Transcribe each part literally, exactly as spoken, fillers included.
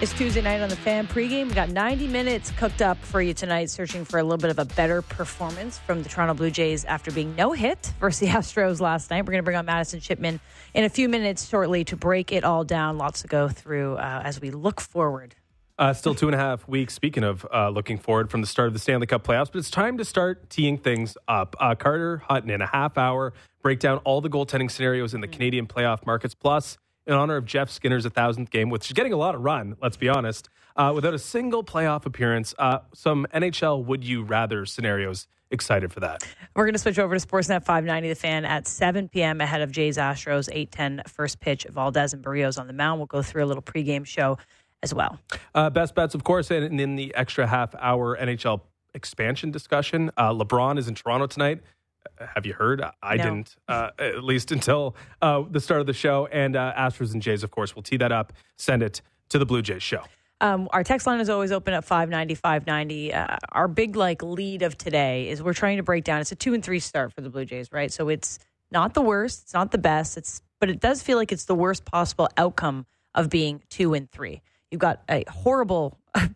It's Tuesday night on the Fan pregame. We got ninety minutes cooked up for you tonight, searching for a little bit of a better performance from the Toronto Blue Jays after being no hit versus the Astros last night. We're going to bring on Madison Shipman in a few minutes shortly to break it all down. Lots to go through uh, as we look forward. Uh, still two and a half weeks, speaking of uh, looking forward from the start of the Stanley Cup playoffs, but it's time to start teeing things up. Uh, Carter Hutton in a half hour, break down all the goaltending scenarios in the Canadian playoff markets, plus in honor of Jeff Skinner's one thousandth game, which is getting a lot of run, let's be honest, uh, without a single playoff appearance. Uh, some N H L would-you-rather scenarios. Excited for that. We're going to switch over to Sportsnet five ninety The Fan at seven p.m. ahead of Jays Astros, eight ten first pitch. Valdez and Barrios on the mound. We'll go through a little pregame show as well. Uh, best bets, of course, and in the extra half-hour N H L expansion discussion. Uh, LeBron is in Toronto tonight. Have you heard? I no. didn't, uh, at least until uh, the start of the show. And uh, Astros and Jays, of course, will tee that up, send it to the Blue Jays show. Um, our text line is always open at five ninety, five ninety. Uh, our big like lead of today is we're trying to break down. It's a two and three start for the Blue Jays, right? So it's not the worst, it's not the best, It's but it does feel like it's the worst possible outcome of being two and three. You've got a horrible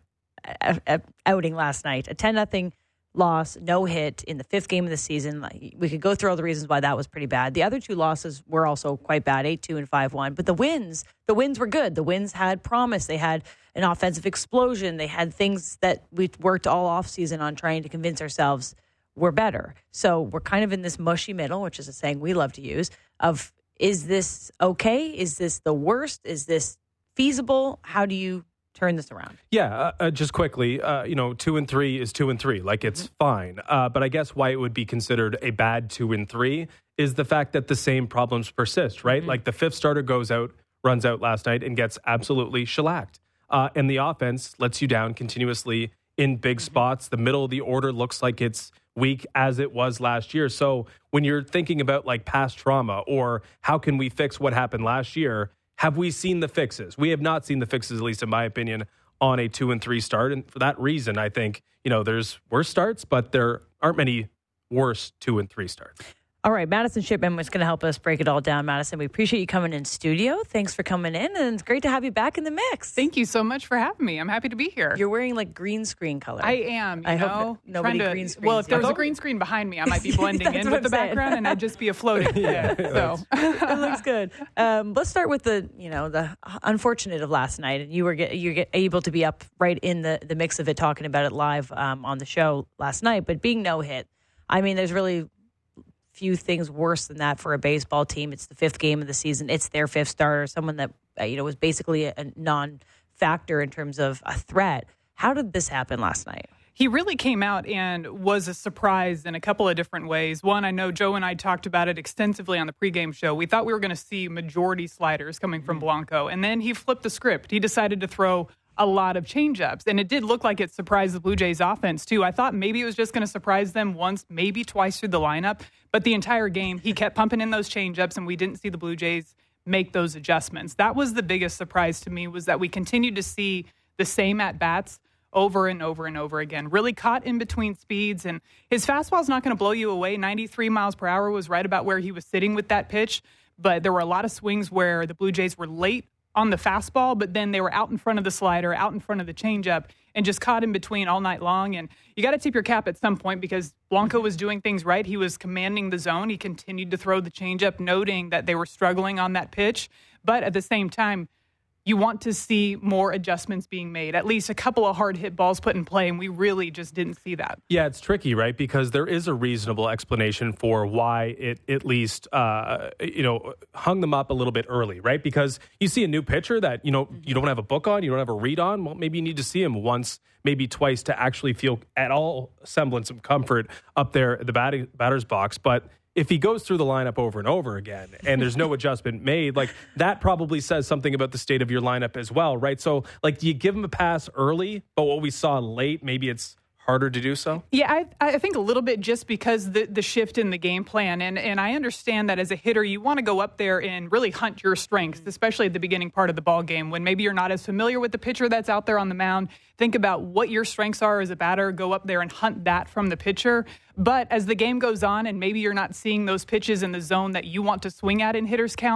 outing last night, a ten nothing loss, no hit in the fifth game of the season. We could go through all the reasons why that was pretty bad. The other two losses were also quite bad, eight two and five one. But the wins, the wins were good. The wins had promise. They had an offensive explosion. They had things that we worked all offseason on trying to convince ourselves were better. So we're kind of in this mushy middle, which is a saying we love to use, of is this okay? Is this the worst? Is this feasible? How do you turn this around? Yeah, uh, just quickly, uh, you know, two and three is two and three. Like, it's mm-hmm. fine. Uh, but I guess why it would be considered a bad two and three is the fact that the same problems persist, right? Mm-hmm. Like, the fifth starter goes out, runs out last night, and gets absolutely shellacked. Uh, and the offense lets you down continuously in big mm-hmm. spots. The middle of the order looks like it's weak as it was last year. So when you're thinking about, like, past trauma or how can we fix what happened last year, have we seen the fixes? We have not seen the fixes, at least in my opinion, on a two and three start. And for that reason, I think, you know, there's worse starts, but there aren't many worse two and three starts. All right, Madison Shipman was going to help us break it all down. Madison, we appreciate you coming in studio. Thanks for coming in, and it's great to have you back in the mix. Thank you so much for having me. I'm happy to be here. You're wearing like green screen color. I am. You I know, hope no, nobody to, green screens. Well, if there was a green screen behind me, I might be blending in with the saying. background, and I'd just be a floating. yeah, so it looks good. Um, let's start with the you know the unfortunate of last night, and you were get, you get able to be up right in the the mix of it, talking about it live um, on the show last night. But being no hit, I mean, there's really few things worse than that for a baseball team. It's the fifth game of the season. It's their fifth starter, someone that uh, you know was basically a, a non-factor in terms of a threat. How did this happen last night? He really came out and was a surprise in a couple of different ways. One, I know Joe and I talked about it extensively on the pregame show. We thought we were going to see majority sliders coming from Blanco, and then he flipped the script. He decided to throw a lot of changeups, and it did look like it surprised the Blue Jays offense too. I thought maybe it was just going to surprise them once, maybe twice through the lineup, but the entire game he kept pumping in those changeups, and we didn't see the Blue Jays make those adjustments. That was the biggest surprise to me, was that we continued to see the same at-bats over and over and over again, really caught in between speeds, and his fastball's not going to blow you away. ninety-three miles per hour was right about where he was sitting with that pitch, but there were a lot of swings where the Blue Jays were late on the fastball, but then they were out in front of the slider, out in front of the changeup, and just caught in between all night long. And you got to tip your cap at some point, because Blanco was doing things right. He was commanding the zone. He continued to throw the changeup, noting that they were struggling on that pitch. But at the same time, you want to see more adjustments being made, at least a couple of hard hit balls put in play, and we really just didn't see that. Yeah, it's tricky, right? Because there is a reasonable explanation for why it at least, uh, you know, hung them up a little bit early, right? Because you see a new pitcher that, you know, you don't have a book on, you don't have a read on. Well, maybe you need to see him once, maybe twice to actually feel at all semblance of comfort up there at the batting, batter's box. But if he goes through the lineup over and over again and there's no adjustment made, like, that probably says something about the state of your lineup as well, right? So, like, do you give him a pass early, but what we saw late, maybe it's harder to do so? Yeah, I, I think a little bit, just because the, the shift in the game plan. And, and I understand that as a hitter, you want to go up there and really hunt your strengths, especially at the beginning part of the ball game, when maybe you're not as familiar with the pitcher that's out there on the mound. Think about what your strengths are as a batter, go up there and hunt that from the pitcher. But as the game goes on and maybe you're not seeing those pitches in the zone that you want to swing at in hitters' counts,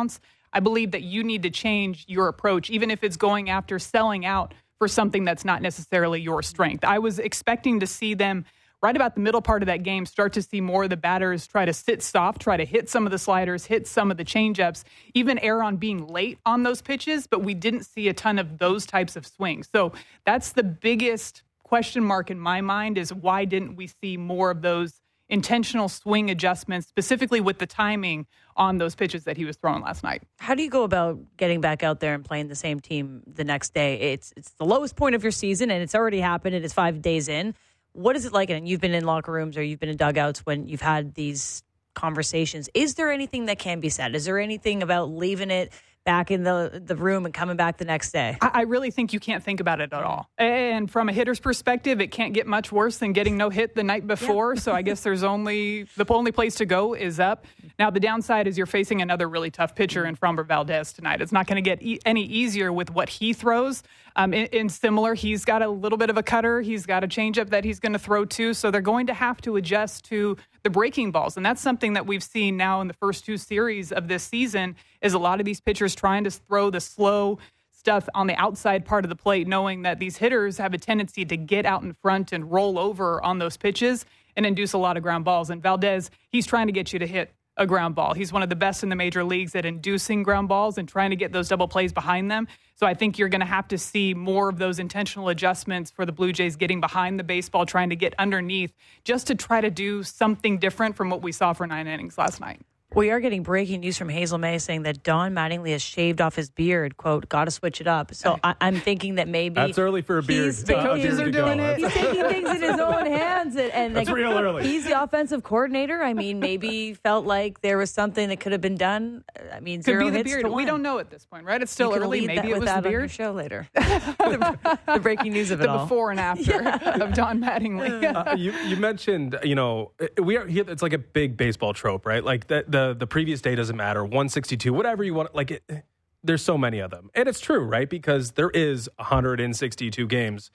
I believe that you need to change your approach, even if it's going after selling out for something that's not necessarily your strength. I was expecting to see them right about the middle part of that game start to see more of the batters try to sit soft, try to hit some of the sliders, hit some of the changeups, even err on being late on those pitches, but we didn't see a ton of those types of swings. So that's the biggest question mark in my mind, is why didn't we see more of those intentional swing adjustments, specifically with the timing on those pitches that he was throwing last night. How do you go about getting back out there and playing the same team the next day? It's it's the lowest point of your season, and it's already happened, and it's five days in. What is it like? And you've been in locker rooms or you've been in dugouts when you've had these conversations. Is there anything that can be said? Is there anything about leaving it back in the, the room and coming back the next day? I, I really think you can't think about it at all. And from a hitter's perspective, it can't get much worse than getting no hit the night before. Yeah. So I guess there's only, the only place to go is up. Now, the downside is you're facing another really tough pitcher in Framber Valdez tonight. It's not going to get e- any easier with what he throws. Um, in, in similar, he's got a little bit of a cutter. He's got a changeup that he's going to throw too. So they're going to have to adjust to the breaking balls. And that's something that we've seen now in the first two series of this season, is a lot of these pitchers trying to throw the slow stuff on the outside part of the plate, knowing that these hitters have a tendency to get out in front and roll over on those pitches and induce a lot of ground balls. And Valdez, he's trying to get you to hit a ground ball. He's one of the best in the major leagues at inducing ground balls and trying to get those double plays behind them. So I think you're going to have to see more of those intentional adjustments for the Blue Jays, getting behind the baseball, trying to get underneath, just to try to do something different from what we saw for nine innings last night. We are getting breaking news from Hazel May saying that Don Mattingly has shaved off his beard. Quote, got to switch it up. So I, I'm thinking that maybe that's early for a beard. The uh, coaches are doing it. He's taking things in his own hands. And, and that's like, real early. He's the offensive coordinator. I mean, maybe felt like there was something that could have been done. I mean, could zero be the hits beard. to one. We don't know at this point, right? It's still you early. Maybe it was that the beard. On your show later. the, the breaking news of it the all. The before and after yeah. of Don Mattingly. uh, you, you mentioned, you know, we are. It's like a big baseball trope, right? Like the the, the previous day doesn't matter. one sixty-two, whatever you want. Like, it, there's so many of them. And it's true, right? Because there is one hundred sixty-two games.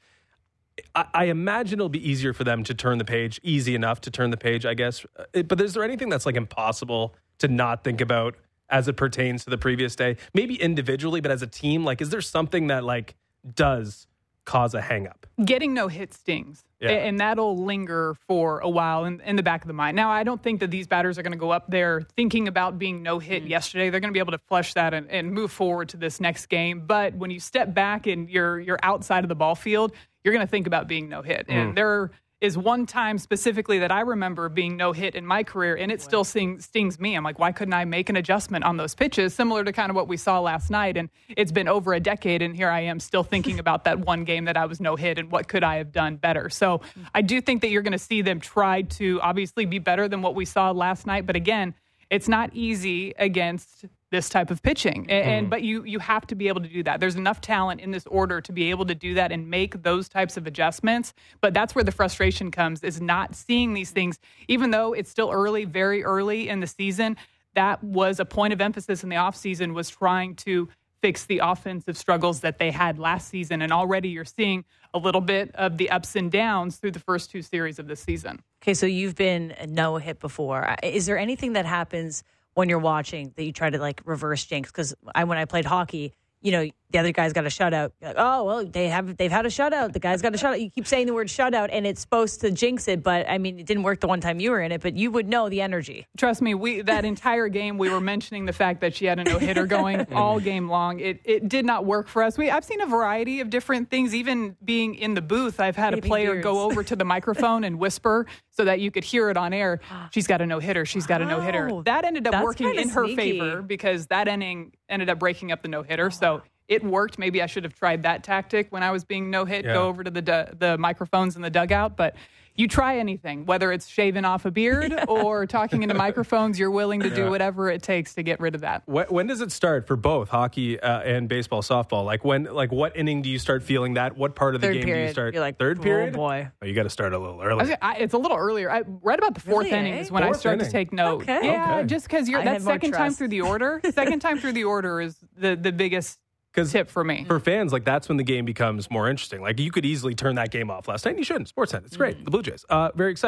I, I imagine it'll be easier for them to turn the page, easy enough to turn the page, I guess. But is there anything that's like impossible to not think about as it pertains to the previous day? Maybe individually, but as a team, like, is there something that like does cause a hang up? Getting no hit stings. Yeah. And that'll linger for a while in, in the back of the mind. Now, I don't think that these batters are going to go up there thinking about being no-hit mm-hmm. yesterday. They're going to be able to flush that and, and move forward to this next game. But when you step back and you're you're outside of the ball field, you're going to think about being no-hit. Mm. And there is one time specifically that I remember being no-hit in my career, and it still sting, stings me. I'm like, why couldn't I make an adjustment on those pitches, similar to kind of what we saw last night? And it's been over a decade, and here I am still thinking about that one game that I was no-hit and what could I have done better. So I do think that you're going to see them try to obviously be better than what we saw last night. But again, it's not easy against this type of pitching. And, and but you you have to be able to do that. There's enough talent in this order to be able to do that and make those types of adjustments. But that's where the frustration comes, is not seeing these things. Even though it's still early, very early in the season, that was a point of emphasis in the offseason, was trying to fix the offensive struggles that they had last season. And already you're seeing a little bit of the ups and downs through the first two series of the season. Okay, so you've been no hit before. Is there anything that happens when you're watching that you try to like reverse jinx? Because I, when I played hockey, you know, the other guy's got a shutout. You're like, oh, well, they have, they've had a shutout. The guy's got a shutout. You keep saying the word shutout, and it's supposed to jinx it. But, I mean, it didn't work the one time you were in it, but you would know the energy. Trust me, we that entire game, we were mentioning the fact that she had a no-hitter going all game long. It it did not work for us. We I've seen a variety of different things. Even being in the booth, I've had Baby a player beers. go over to the microphone and whisper so that you could hear it on air. She's got a no-hitter. She's got a no-hitter. That ended up That's working in her sneaky. favor, because that inning ended up breaking up the no-hitter. So it worked. Maybe I should have tried that tactic when I was being no-hit, yeah. go over to the du- the microphones in the dugout. But you try anything, whether it's shaving off a beard yeah. or talking into microphones, you're willing to do yeah. whatever it takes to get rid of that. When, when does it start for both hockey uh, and baseball, softball? Like when, like what inning do you start feeling that? What part of the Third game period. do you start? You're like, third period? Oh, boy. Oh, you got to start a little early. I, I, it's a little earlier. I, right about the fourth really, inning eh? is when fourth I start inning. to take note. Okay. Yeah, okay. just because you're I that had more second time trust. through the order. Second time through the order is the, the biggest tip for me. For fans, like that's when the game becomes more interesting. Like you could easily turn that game off last night, and you shouldn't. Sportsnet, it's great. Mm-hmm. The Blue Jays, uh, very excited.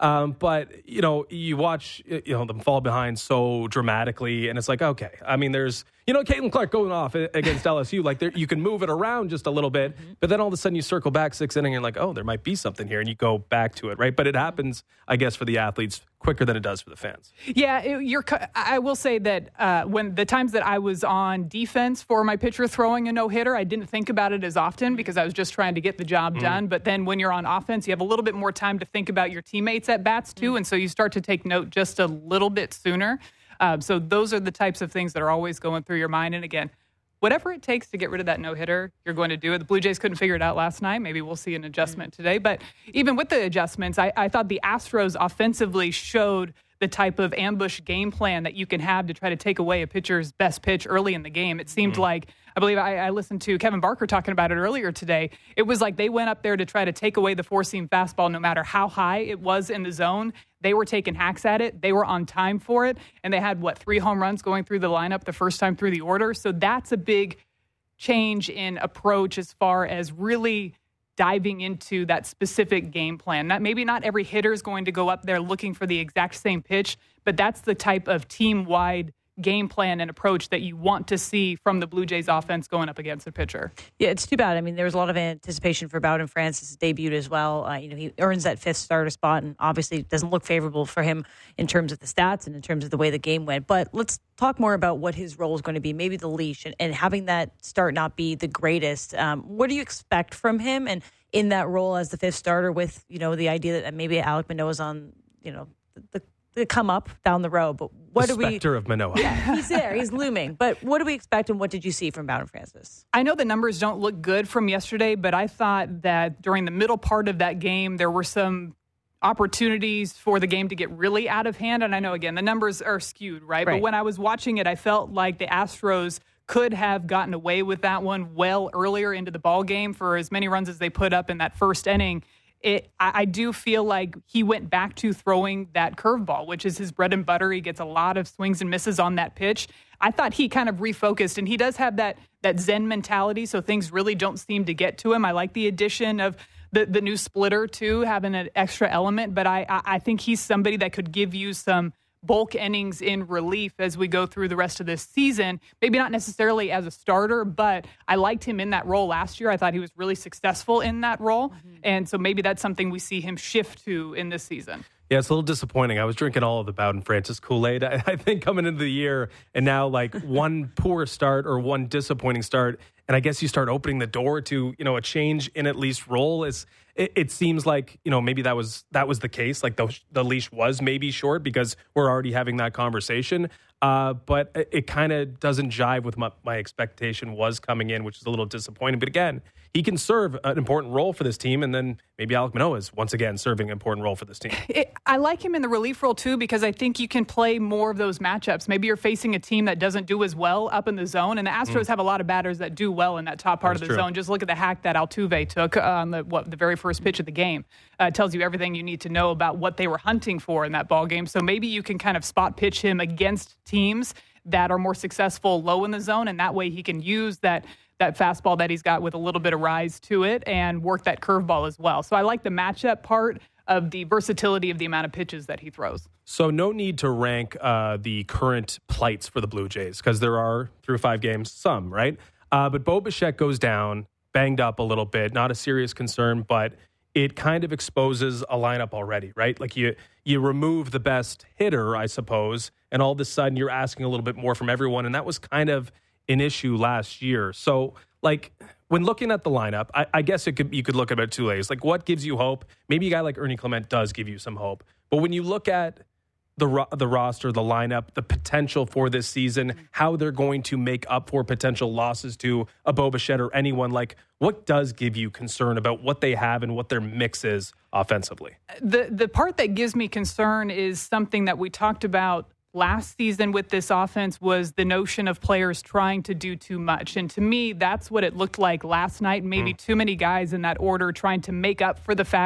Um, but, you know, you watch, you know, them fall behind so dramatically, and it's like, okay. I mean, there's, you know, Caitlin Clark going off against L S U. Like, there, you can move it around just a little bit, mm-hmm. but then all of a sudden you circle back six innings, and you're like, oh, there might be something here, and you go back to it, right? But it happens, I guess, for the athletes quicker than it does for the fans. Yeah, it, you're. I will say that uh, when the times that I was on defense for my pitcher throwing a no-hitter, I didn't think about it as often because I was just trying to get the job mm-hmm. done. But then when you're on offense, you have a little bit more time to think about your teammates at bats too, mm-hmm. and so you start to take note just a little bit sooner. Um, so those are the types of things that are always going through your mind. And again, whatever it takes to get rid of that no-hitter, you're going to do it. The Blue Jays couldn't figure it out last night. Maybe we'll see an adjustment today. But even with the adjustments, I, I thought the Astros offensively showed the type of ambush game plan that you can have to try to take away a pitcher's best pitch early in the game. It seemed mm-hmm. like, I believe I, I listened to Kevin Barker talking about it earlier today. It was like they went up there to try to take away the four-seam fastball no matter how high it was in the zone. They were taking hacks at it. They were on time for it. And they had, what, three home runs going through the lineup the first time through the order. So that's a big change in approach as far as really diving into that specific game plan. That maybe not every hitter is going to go up there looking for the exact same pitch, but that's the type of team-wide game plan and approach that you want to see from the Blue Jays offense going up against a pitcher. Yeah, it's too bad. I mean, there was a lot of anticipation for Bowden Francis' debut as well. Uh, you know, he earns that fifth starter spot, and obviously it doesn't look favorable for him in terms of the stats and in terms of the way the game went. But let's talk more about what his role is going to be, maybe the leash, and, and having that start not be the greatest. Um, what do you expect from him and in that role as the fifth starter with, you know, the idea that maybe Alek Manoah's on, you know, the, the to come up down the road, but what the do we? Spectre of Manoah. Yeah, he's there, he's looming. But what do we expect, and what did you see from Bowden Francis? I know the numbers don't look good from yesterday, but I thought that during the middle part of that game, there were some opportunities for the game to get really out of hand. And I know, again, the numbers are skewed, right? right? But when I was watching it, I felt like the Astros could have gotten away with that one well earlier into the ball game for as many runs as they put up in that first inning. It, I, I do feel like he went back to throwing that curveball, which is his bread and butter. He gets a lot of swings and misses on that pitch. I thought he kind of refocused, and he does have that that Zen mentality, so things really don't seem to get to him. I like the addition of the, the new splitter, too, having an extra element, but I, I, I think he's somebody that could give you some bulk innings in relief as we go through the rest of this season. Maybe not necessarily as a starter, but I liked him in that role last year. I thought he was really successful in that role. Mm-hmm. And so maybe that's something we see him shift to in this season. Yeah, it's a little disappointing. I was drinking all of the Bowden Francis Kool-Aid, I, I think, coming into the year, and now like one poor start or one disappointing start, and I guess you start opening the door to, you know, a change in at least role. Is it, it seems like, you know, maybe that was that was the case. Like the the leash was maybe short because we're already having that conversation. Uh, but it, it kind of doesn't jive with what my expectation was coming in, which is a little disappointing. But again, he can serve an important role for this team, and then maybe Alek Manoah is once again serving an important role for this team. It, I like him in the relief role, too, because I think you can play more of those matchups. Maybe you're facing a team that doesn't do as well up in the zone, and the Astros mm. have a lot of batters that do well in that top part That's of the true. zone. Just look at the hack that Altuve took on the, what, the very first pitch of the game. Uh, it tells you everything you need to know about what they were hunting for in that ball game. So maybe you can kind of spot pitch him against teams that are more successful low in the zone, and that way he can use that that fastball that he's got with a little bit of rise to it and work that curveball as well. So I like the matchup part of the versatility of the amount of pitches that he throws. So no need to rank uh, the current plights for the Blue Jays because there are, through five games, some, right? Uh, but Bo Bichette goes down, banged up a little bit, not a serious concern, but it kind of exposes a lineup already, right? Like you you remove the best hitter, I suppose, and all of a sudden you're asking a little bit more from everyone, and that was kind of an issue last year. So, like, when looking at the lineup, I, I guess it could you could look at it two ways. Like, what gives you hope? Maybe a guy like Ernie Clement does give you some hope. But when you look at the ro- the roster, the lineup, the potential for this season, how they're going to make up for potential losses to a Bo Bichette or anyone, like, what does give you concern about what they have and what their mix is offensively? The the part that gives me concern is something that we talked about last season with this offense was the notion of players trying to do too much. And to me, that's what it looked like last night. Maybe mm. too many guys in that order trying to make up for the fact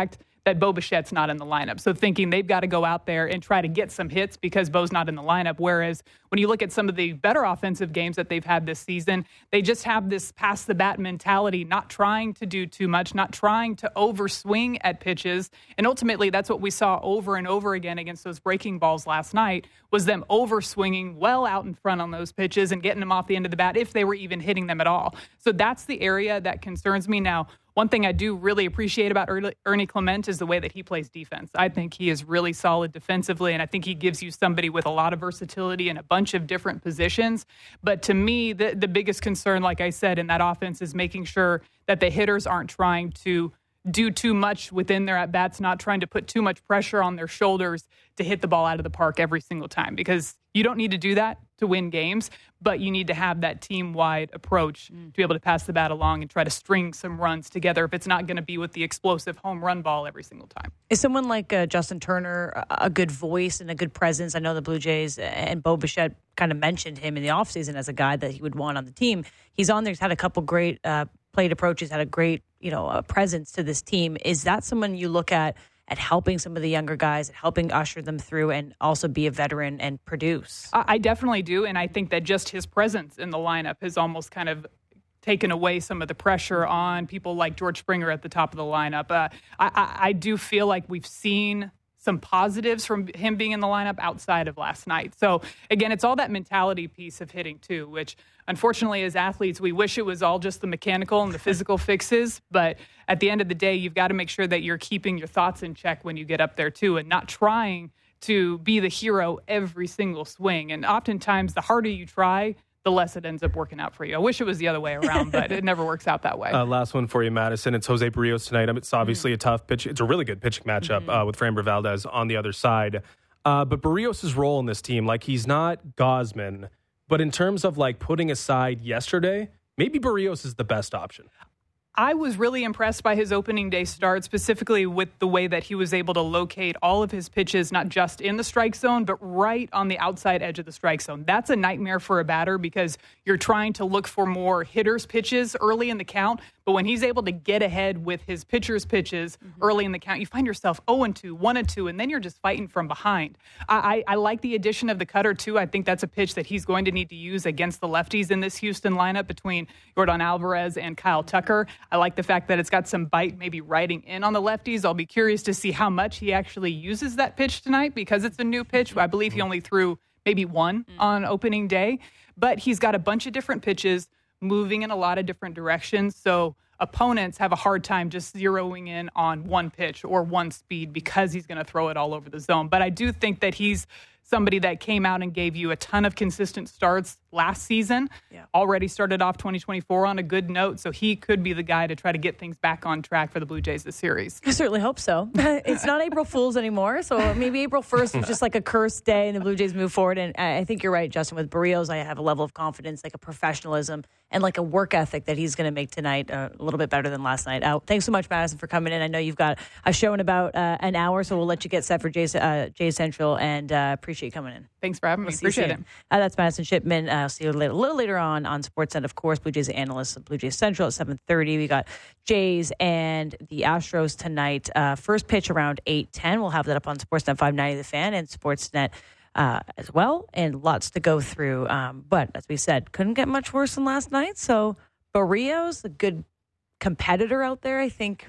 that Bo Bichette's not in the lineup. So thinking they've got to go out there and try to get some hits because Bo's not in the lineup. Whereas when you look at some of the better offensive games that they've had this season, they just have this pass the bat mentality, not trying to do too much, not trying to overswing at pitches. And ultimately, that's what we saw over and over again against those breaking balls last night, was them overswinging well out in front on those pitches and getting them off the end of the bat if they were even hitting them at all. So that's the area that concerns me now. One thing I do really appreciate about Ernie Clement is the way that he plays defense. I think he is really solid defensively, and I think he gives you somebody with a lot of versatility in a bunch of different positions. But to me, the, the biggest concern, like I said, in that offense is making sure that the hitters aren't trying to do too much within their at-bats, not trying to put too much pressure on their shoulders to hit the ball out of the park every single time, because you don't need to do that to win games, but you need to have that team-wide approach mm. to be able to pass the bat along and try to string some runs together if it's not going to be with the explosive home run ball every single time. Is someone like uh, Justin Turner a good voice and a good presence? I know the Blue Jays and Bo Bichette kind of mentioned him in the offseason as a guy that he would want on the team. He's on there. He's had a couple great uh, plate approaches, had a great you know uh, presence to this team. Is that someone you look at at helping some of the younger guys, at helping usher them through and also be a veteran and produce? I definitely do, and I think that just his presence in the lineup has almost kind of taken away some of the pressure on people like George Springer at the top of the lineup. Uh, I, I, I do feel like we've seen some positives from him being in the lineup outside of last night. So, again, it's all that mentality piece of hitting, too, which, unfortunately, as athletes, we wish it was all just the mechanical and the physical fixes. But at the end of the day, you've got to make sure that you're keeping your thoughts in check when you get up there, too, and not trying to be the hero every single swing. And oftentimes, the harder you try, the less it ends up working out for you. I wish it was the other way around, but it never works out that way. Uh, last one for you, Madison. It's Jose Barrios tonight. I mean, it's obviously mm-hmm. a tough pitch. It's a really good pitching matchup mm-hmm. uh, with Framber Valdez on the other side. Uh, but Barrios' role in this team, like he's not Gausman, but in terms of like putting aside yesterday, maybe Barrios is the best option. I was really impressed by his opening day start, specifically with the way that he was able to locate all of his pitches, not just in the strike zone, but right on the outside edge of the strike zone. That's a nightmare for a batter because you're trying to look for more hitters' pitches early in the count. But when he's able to get ahead with his pitcher's pitches mm-hmm. early in the count, you find yourself oh and two, one and two, and then you're just fighting from behind. I, I, I like the addition of the cutter, too. I think that's a pitch that he's going to need to use against the lefties in this Houston lineup between Yordan Alvarez and Kyle Tucker. I like the fact that it's got some bite, maybe riding in on the lefties. I'll be curious to see how much he actually uses that pitch tonight because it's a new pitch. I believe he only threw maybe one on opening day. But he's got a bunch of different pitches moving in a lot of different directions. So opponents have a hard time just zeroing in on one pitch or one speed because he's going to throw it all over the zone. But I do think that he's somebody that came out and gave you a ton of consistent starts last season, yeah. already started off twenty twenty-four on a good note, so he could be the guy to try to get things back on track for the Blue Jays this series. I certainly hope so. It's not April Fool's anymore, so maybe April first was just like a cursed day and the Blue Jays move forward. And I think you're right, Justin. With Barrios, I have a level of confidence, like a professionalism and like a work ethic that he's going to make tonight uh, a little bit better than last night. Uh, thanks so much, Madison, for coming in. I know you've got a show in about uh, an hour, so we'll let you get set for Jay, uh, Jay Central, and uh, appreciate you coming in. Thanks for having we'll me. Appreciate it. Uh, that's Madison Shipman. Uh, I'll see you later, a little later on on Sportsnet, of course. Blue Jays analyst, Blue Jays Central at seven thirty. We got Jays and the Astros tonight. Uh, first pitch around eight ten. We'll have that up on Sportsnet five ninety The Fan and Sportsnet uh, as well, and lots to go through. Um, but as we said, couldn't get much worse than last night. So Barrios, a good competitor out there, I think.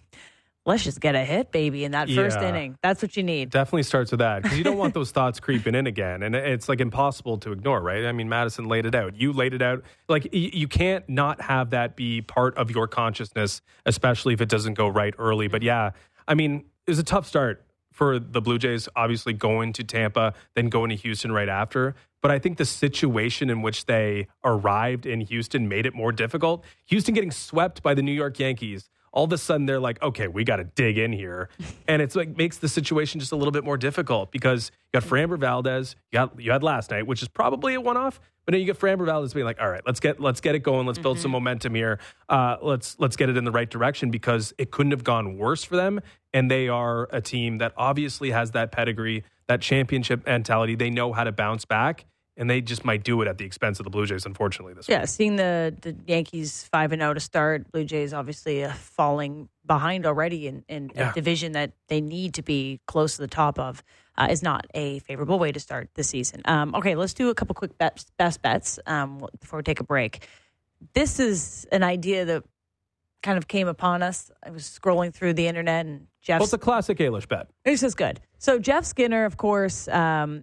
Let's just get a hit, baby, in that first yeah. inning. That's what you need. Definitely starts with that because you don't want those thoughts creeping in again. And it's like impossible to ignore, right? I mean, Madison laid it out. You laid it out. Like you can't not have that be part of your consciousness, especially if it doesn't go right early. But yeah, I mean, it was a tough start for the Blue Jays, obviously going to Tampa, then going to Houston right after. But I think the situation in which they arrived in Houston made it more difficult. Houston getting swept by the New York Yankees. All of a sudden, they're like, okay, we got to dig in here. And it's like makes the situation just a little bit more difficult because you got Framber Valdez, you, got, you had last night, which is probably a one-off. But then you get Framber Valdez being like, all right, let's get let's get it going. Let's build mm-hmm. some momentum here. Uh, let's let's get it in the right direction because it couldn't have gone worse for them. And they are a team that obviously has that pedigree, that championship mentality. They know how to bounce back. and they just might do it at the expense of the Blue Jays, unfortunately, this Yeah, week. seeing the, the Yankees five and oh to start, Blue Jays obviously uh, falling behind already in, in Yeah. a division that they need to be close to the top of uh, is not a favorable way to start the season. Um, okay, let's do a couple quick bets, best bets um, before we take a break. This is an idea that kind of came upon us. I was scrolling through the internet and Jeff. Well, it's a classic Ailish bet. This is good. So Jeff Skinner, of course, um,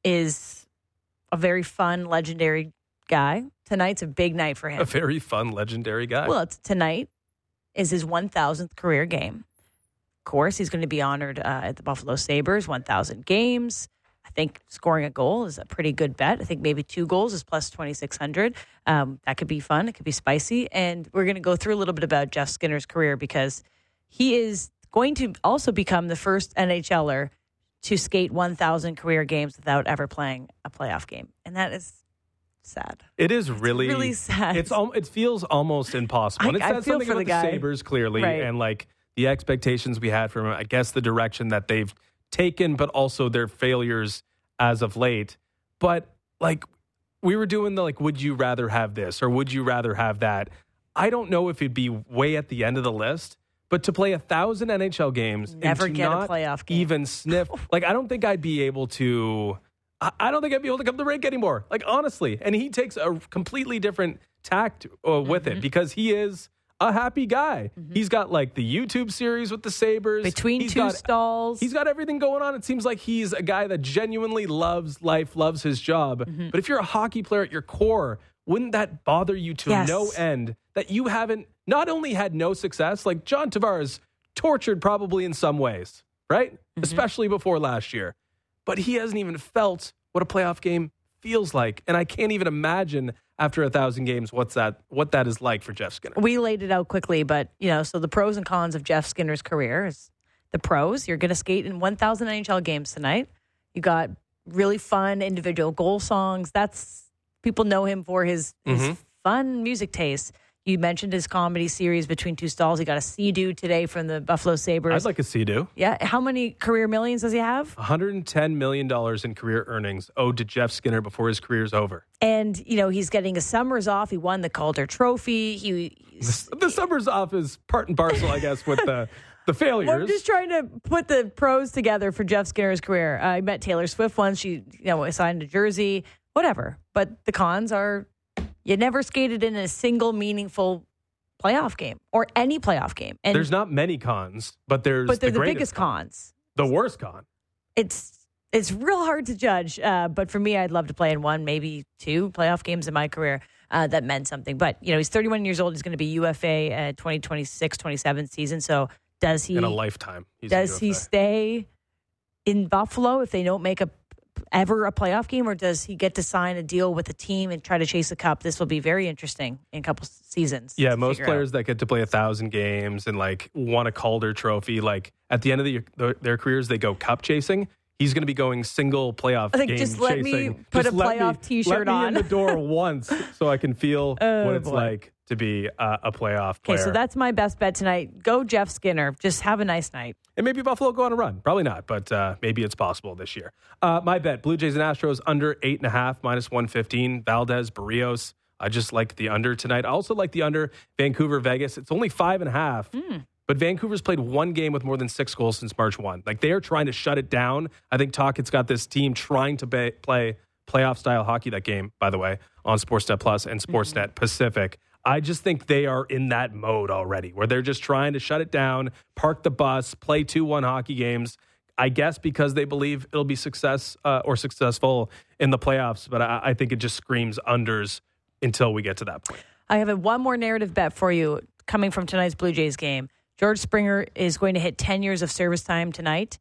is a very fun, legendary guy. Tonight's a big night for him. A very fun, legendary guy. Well, it's tonight is his one thousandth career game. Of course, he's going to be honored uh, at the Buffalo Sabres, one thousand games. I think scoring a goal is a pretty good bet. I think maybe two goals is plus twenty-six hundred. Um, that could be fun. It could be spicy. And we're going to go through a little bit about Jeff Skinner's career because he is going to also become the first NHLer to skate one thousand career games without ever playing a playoff game. And that is sad. It is really, really sad. It's al- It feels almost impossible. And I- it I says feel something for about the the, guy. Sabres, clearly, Right. and like the expectations we had from him, I guess the direction that they've taken, but also their failures as of late. But like we were doing the like, would you rather have this or would you rather have that? I don't know if it'd be way at the end of the list, but to play a thousand N H L games Never and to get a not playoff game. even sniff, like I don't think I'd be able to. I I don't think I'd be able to come to the rink anymore. Like honestly, and he takes a completely different tact uh, with Mm-hmm. it because he is a happy guy. Mm-hmm. He's got like the YouTube series with the Sabres Between He's two got, stalls. He's got everything going on. It seems like he's a guy that genuinely loves life, loves his job. Mm-hmm. But if you're a hockey player at your core, wouldn't that bother you to Yes. no end that you haven't not only had no success, like John Tavares tortured probably in some ways, right? Mm-hmm. Especially before last year. But he hasn't even felt what a playoff game feels like. And I can't even imagine after a thousand games what's that what that is like for Jeff Skinner. We laid it out quickly, but you know, so the pros and cons of Jeff Skinner's career is the pros. You're going to skate in one thousand N H L games tonight. You got really fun individual goal songs. That's people know him for his, his Mhm. fun music taste. You mentioned his comedy series Between Two Stalls. He got a Sea-Doo today from the Buffalo Sabres. I'd like a Sea-Doo. Yeah. How many career millions does he have? one hundred ten million dollars in career earnings owed to Jeff Skinner before his career's over. And, you know, he's getting his summers off. He won the Calder Trophy. He The summer's off is part and parcel, I guess, with the, the failures. Well, I'm just trying to put the pros together for Jeff Skinner's career. I met Taylor Swift once. She, you know, signed a jersey, whatever. But the cons are you never skated in a single meaningful playoff game or any playoff game. And There's not many cons, but there's but they're the, greatest biggest con. cons. The worst con. It's it's real hard to judge. Uh, but for me, I'd love to play in one, maybe two playoff games in my career uh, that meant something. But, you know, he's thirty-one years old. He's going to be U F A at twenty twenty-six twenty-seven season. So does he In a lifetime. He's a does he U F A. stay in Buffalo if they don't make a ever a playoff game, or does he get to sign a deal with a team and try to chase a cup? This will be very interesting in a couple seasons. Yeah, to most figure players out. that get to play a thousand games and like won a Calder Trophy, like at the end of the, their, their careers, they go cup chasing. He's going to be going single playoff I think game just let me chasing. put Just a let playoff me- T-shirt let me on. in the door once so I can feel Oh, what it's boy. like to be uh, a playoff player. Okay, so that's my best bet tonight. Go Jeff Skinner. Just have a nice night. And maybe Buffalo go on a run. Probably not, but uh, maybe it's possible this year. Uh, my bet, Blue Jays and Astros under eight and a half, minus one fifteen. Valdez, Barrios. I just like the under tonight. I also like the under Vancouver, Vegas. It's only five and a half. Mm. But Vancouver's played one game with more than six goals since March first. Like they are trying to shut it down. I think Talkett's got this team trying to ba- play playoff style hockey. That game, by the way, on Sportsnet Plus and Sportsnet Mm-hmm. Pacific. I just think they are in that mode already where they're just trying to shut it down, park the bus, play two one hockey games. I guess because they believe it'll be success uh, or successful in the playoffs. But I, I think it just screams unders until we get to that point. I have a, one more narrative bet for you coming from tonight's Blue Jays game. George Springer is going to hit ten years of service time tonight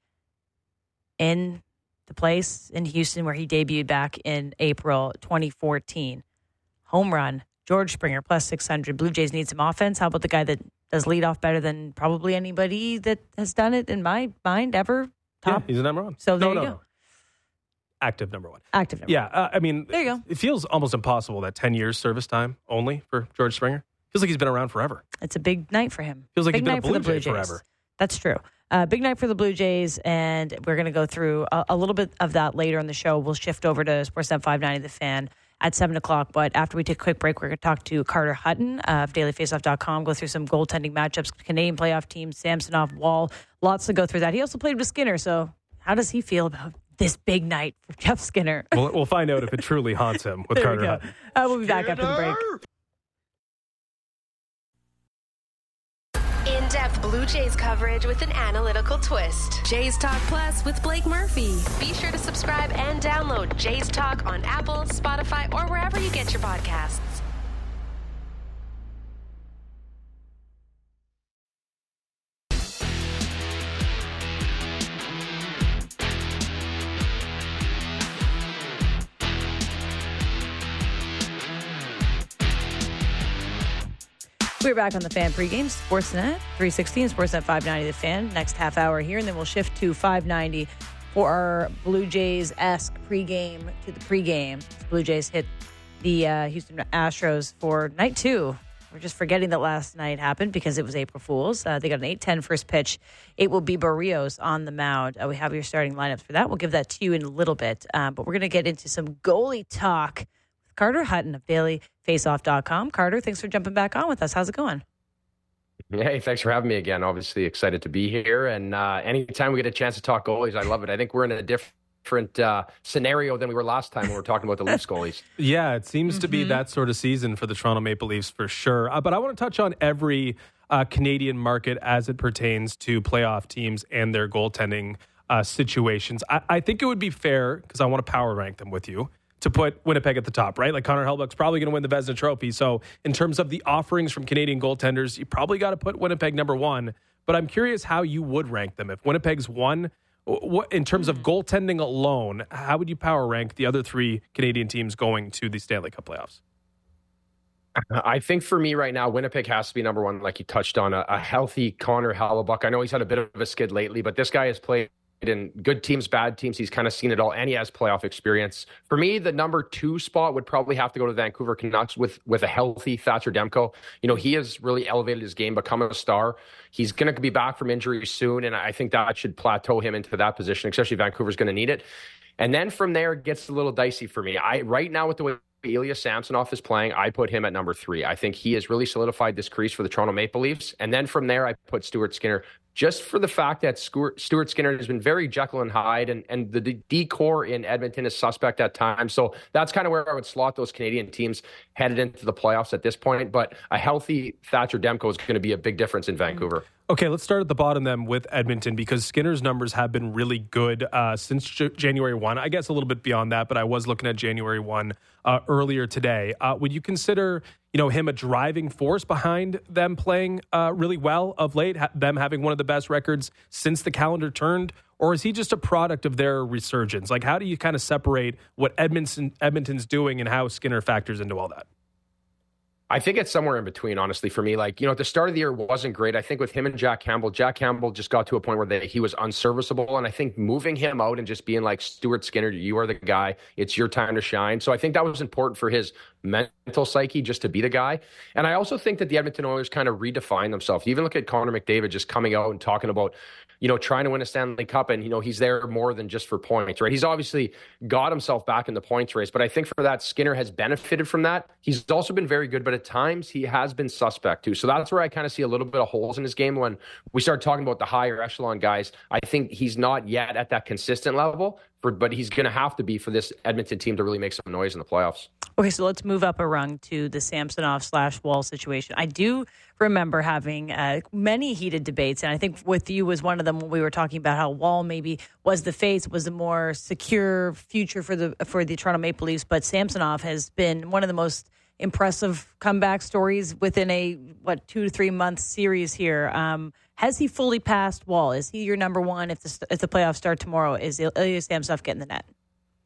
in the place in Houston where he debuted back in April twenty fourteen. Home run, George Springer, plus six hundred. Blue Jays need some offense. How about the guy that does leadoff better than probably anybody that has done it in my mind ever? Top. Yeah, he's a number one. So there no, you no, go. no. Active number one. Active number. Yeah, uh, I mean, There you go. It feels almost impossible that ten years service time only for George Springer. Feels like he's been around forever. It's a big night for him. Feels like big he's been a night for Blue the Blue Jay Jays. forever. That's true. Uh, big night for the Blue Jays, and we're going to go through a, a little bit of that later in the show. We'll shift over to Sportsnet five ninety The Fan at seven o'clock. But after we take a quick break, we're going to talk to Carter Hutton of daily faceoff dot com, go through some goaltending matchups, Canadian playoff teams, Samsonov, Wall. Lots to go through that. He also played with Skinner, so how does he feel about this big night for Jeff Skinner? We'll, we'll find out if it truly haunts him with there Carter we go. Hutton. Uh, we'll be back after the break. In-depth Blue Jays coverage with an analytical twist. Jays Talk Plus with Blake Murphy. Be sure to subscribe and download Jays Talk on Apple, Spotify, or wherever you get your podcasts. We're back on the Fan pregame, Sportsnet three sixty and Sportsnet five ninety The Fan. Next half hour here, and then we'll shift to five ninety for our Blue Jays-esque pregame to the pregame. The Blue Jays hit the uh, Houston Astros for night two. We're just forgetting that last night happened because it was April Fool's. Uh, they got an eight ten first pitch. It will be Barrios on the mound. Uh, we have your starting lineups for that. We'll give that to you in a little bit. Um, but we're going to get into some goalie talk with Carter Hutton of daily faceoff dot com. Carter, thanks for jumping back on with us. How's it going? Hey, thanks for having me again. Obviously excited to be here. And uh, anytime we get a chance to talk goalies, I love it. I think we're in a different uh, scenario than we were last time when we were talking about the Leafs goalies. Yeah, it seems mm-hmm. to be that sort of season for the Toronto Maple Leafs for sure. Uh, but I want to touch on every uh, Canadian market as it pertains to playoff teams and their goaltending uh, situations. I, I think it would be fair, because I want to power rank them with you, to put Winnipeg at the top, right? Like Connor Hellebuyck's probably going to win the Vezina Trophy. So in terms of the offerings from Canadian goaltenders, you probably got to put Winnipeg number one. But I'm curious how you would rank them. If Winnipeg's one, what, in terms of goaltending alone, how would you power rank the other three Canadian teams going to the Stanley Cup playoffs? I think for me right now, Winnipeg has to be number one, like you touched on, a, a healthy Connor Hellebuyck. I know he's had a bit of a skid lately, but this guy has played in good teams, bad teams. He's kind of seen it all, and he has playoff experience. For me, the number two spot would probably have to go to Vancouver Canucks with with a healthy Thatcher Demko. You know, he has really elevated his game, become a star. He's going to be back from injury soon, and I think that should plateau him into that position, especially Vancouver's going to need it. And then from there, it gets a little dicey for me. I right now, with the way Ilya Samsonov is playing, I put him at number three. I think he has really solidified this crease for the Toronto Maple Leafs. And then from there, I put Stuart Skinner, just for the fact that Stuart, Stuart Skinner has been very Jekyll and Hyde, and, and the D-core in Edmonton is suspect at times. So that's kind of where I would slot those Canadian teams headed into the playoffs at this point. But a healthy Thatcher Demko is going to be a big difference in Vancouver. Okay, let's start at the bottom then with Edmonton, because Skinner's numbers have been really good uh, since J- January first. I guess a little bit beyond that, but I was looking at January first uh, earlier today. Uh, would you consider, you know, him a driving force behind them playing uh, really well of late, ha- them having one of the best records since the calendar turned? Or is he just a product of their resurgence? Like, how do you kind of separate what Edmonton Edmonton's doing and how Skinner factors into all that? I think it's somewhere in between, honestly, for me. Like, you know, at the start of the year wasn't great. I think with him and Jack Campbell, Jack Campbell just got to a point where they, he was unserviceable. And I think moving him out and just being like, Stuart Skinner, you are the guy. It's your time to shine. So I think that was important for his mental psyche, just to be the guy. And I also think that the Edmonton Oilers kind of redefined themselves. You even look at Connor McDavid just coming out and talking about, you know, trying to win a Stanley Cup, and, you know, he's there more than just for points, right? He's obviously got himself back in the points race, but I think for that, Skinner has benefited from that. He's also been very good, but at times he has been suspect too. So that's where I kind of see a little bit of holes in his game. When we start talking about the higher echelon guys, I think he's not yet at that consistent level, for, but he's going to have to be for this Edmonton team to really make some noise in the playoffs. Okay, so let's move up a rung to the Samsonov slash Wall situation. I do remember having uh, many heated debates, and I think with you was one of them when we were talking about how Wall maybe was the face, was a more secure future for the for the Toronto Maple Leafs, but Samsonov has been one of the most impressive comeback stories within a, what, two to three month series here. Um, has he fully passed Wall? Is he your number one if the, if the playoffs start tomorrow? Is Ilya Samsonov getting the net?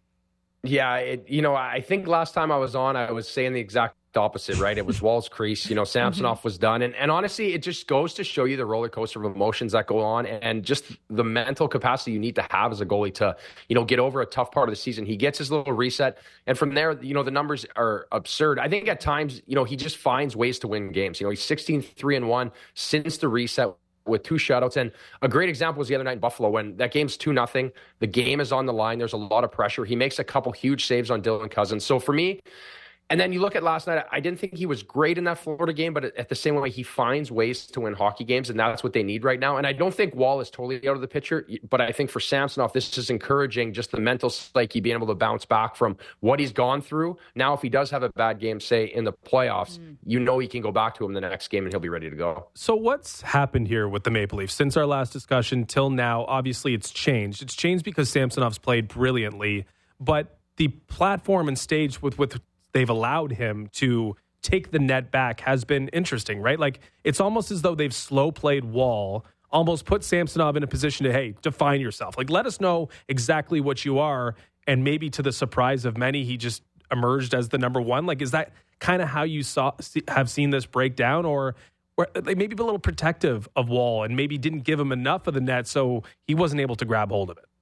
Yeah, it, you know, I think last time I was on, I was saying the exact opposite, right? It was Wall's crease. You know, Samsonov was done. And, and honestly, it just goes to show you the roller coaster of emotions that go on, and, and just the mental capacity you need to have as a goalie to, you know, get over a tough part of the season. He gets his little reset. And from there, you know, the numbers are absurd. I think at times, you know, he just finds ways to win games. You know, he's sixteen three and one since the reset with two shutouts. And a great example was the other night in Buffalo when that game's two nothing. The game is on the line. There's a lot of pressure. He makes a couple huge saves on Dylan Cousins. So for me, and then you look at last night, I didn't think he was great in that Florida game, but at the same way, he finds ways to win hockey games, and that's what they need right now. And I don't think Wall is totally out of the picture, but I think for Samsonov, this is encouraging, just the mental psyche, being able to bounce back from what he's gone through. Now, if he does have a bad game, say, in the playoffs, mm. you know he can go back to him the next game, and he'll be ready to go. So what's happened here with the Maple Leafs since our last discussion till now? Obviously, it's changed. It's changed because Samsonov's played brilliantly, but the platform and stage with with they've allowed him to take the net back has been interesting, right? Like, it's almost as though they've slow played Wall, almost put Samsonov in a position to, hey, define yourself. Like, let us know exactly what you are. And maybe to the surprise of many, he just emerged as the number one. Like, is that kind of how you saw have seen this break down? Or, or they maybe be a little protective of Wall and maybe didn't give him enough of the net so he wasn't able to grab hold of it?